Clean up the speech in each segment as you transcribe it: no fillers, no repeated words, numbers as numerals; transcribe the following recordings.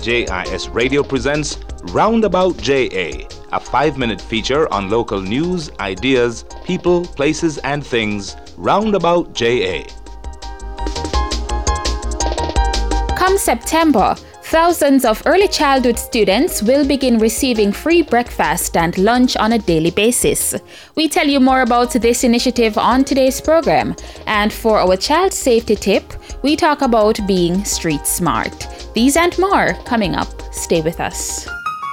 JIS Radio presents Roundabout JA, a 5-minute feature on local news, ideas, people, places, and things. Roundabout JA. Come September, thousands of early childhood students will begin receiving free breakfast and lunch on a daily basis. We tell you more about this initiative on today's program. And for our child safety tip, we talk about being street smart. These and more coming up. Stay with us.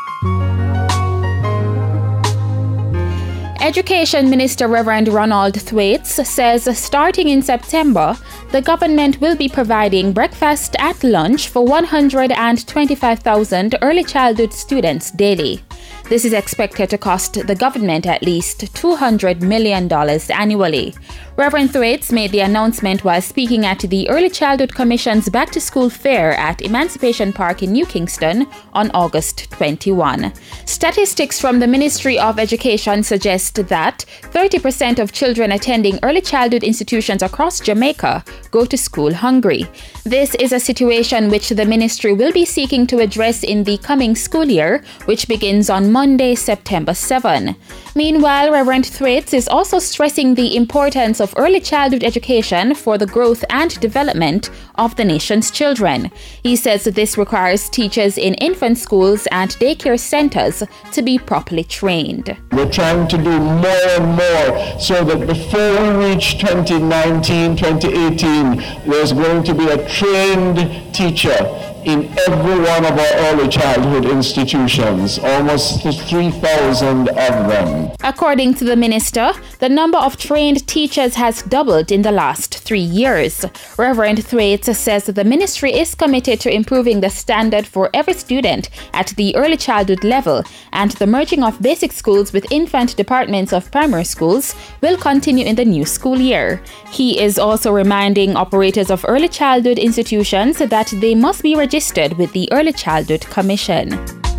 Education Minister Reverend Ronald Thwaites says starting in September, the government will be providing breakfast and lunch for 125,000 early childhood students daily. This is expected to cost the government at least $200 million annually. Reverend Thwaites made the announcement while speaking at the Early Childhood Commission's Back to School Fair at Emancipation Park in New Kingston on August 21. Statistics from the Ministry of Education suggest that 30% of children attending early childhood institutions across Jamaica go to school hungry. This is a situation which the ministry will be seeking to address in the coming school year, which begins on Monday, September 7. Meanwhile, Reverend Thwaites is also stressing the importance of early childhood education for the growth and development of the nation's children. He says this requires teachers in infant schools and daycare centers to be properly trained. We're trying to do more and more so that before we reach 2019, 2018, there's going to be a trained teacher in every one of our early childhood institutions, almost 3,000 of them. According to the minister, the number of trained teachers has doubled in the last 3 years. Reverend Thwaites says the ministry is committed to improving the standard for every student at the early childhood level, and the merging of basic schools with infant departments of primary schools will continue in the new school year. He is also reminding operators of early childhood institutions that they must be registered with the Early Childhood Commission.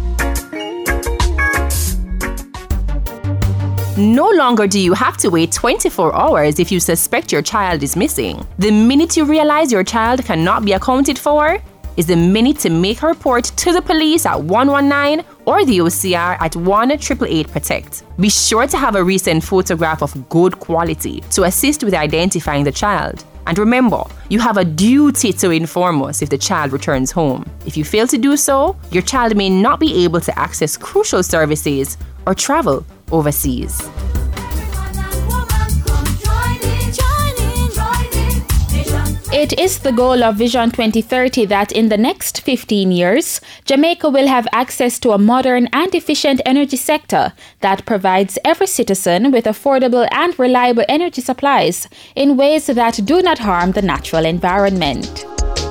No longer do you have to wait 24 hours if you suspect your child is missing. The minute you realize your child cannot be accounted for is the minute to make a report to the police at 119 or the OCR at 1-888-PROTECT. Be sure to have a recent photograph of good quality to assist with identifying the child. And remember, you have a duty to inform us if the child returns home. If you fail to do so, your child may not be able to access crucial services or travel overseas. It is the goal of Vision 2030 that in the next 15 years, Jamaica will have access to a modern and efficient energy sector that provides every citizen with affordable and reliable energy supplies in ways that do not harm the natural environment.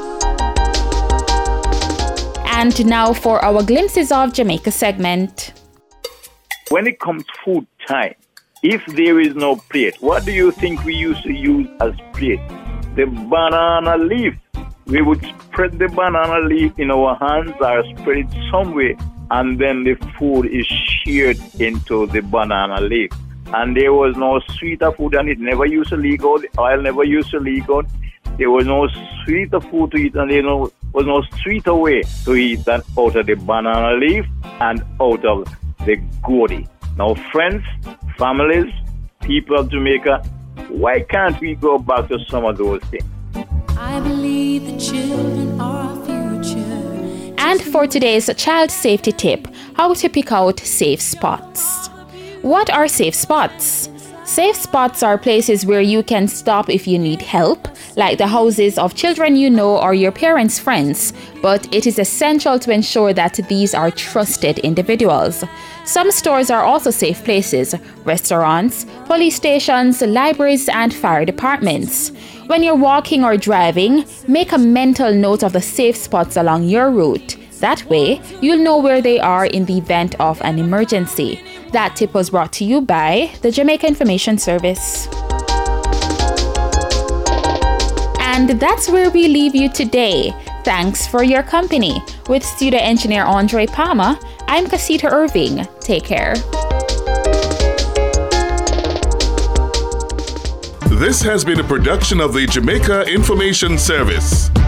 And now for our Glimpses of Jamaica segment. When it comes food time, if there is no plate, what do you think we used to use as plate? The banana leaf. We would spread the banana leaf in our hands or spread it somewhere, and then the food is shared into the banana leaf. And there was no sweeter food, and it never used to leak out. The oil never used to leak out. There was no sweeter food to eat, and there was no sweeter way to eat than out of the banana leaf and out of the gourdi. Now, friends, families, people of Jamaica, why can't we go back to some of those things? I believe the children are our future. And for today's child safety tip, how to pick out safe spots. What are safe spots? Safe spots are places where you can stop if you need help, like the houses of children you know or your parents' friends, but it is essential to ensure that these are trusted individuals. Some stores are also safe places: restaurants, police stations, libraries, and fire departments. When you're walking or driving, make a mental note of the safe spots along your route. That way, you'll know where they are in the event of an emergency. That tip was brought to you by the Jamaica Information Service. And that's where we leave you today. Thanks for your company. With studio engineer Andre Palmer, I'm Casita Irving. Take care. This has been a production of the Jamaica Information Service.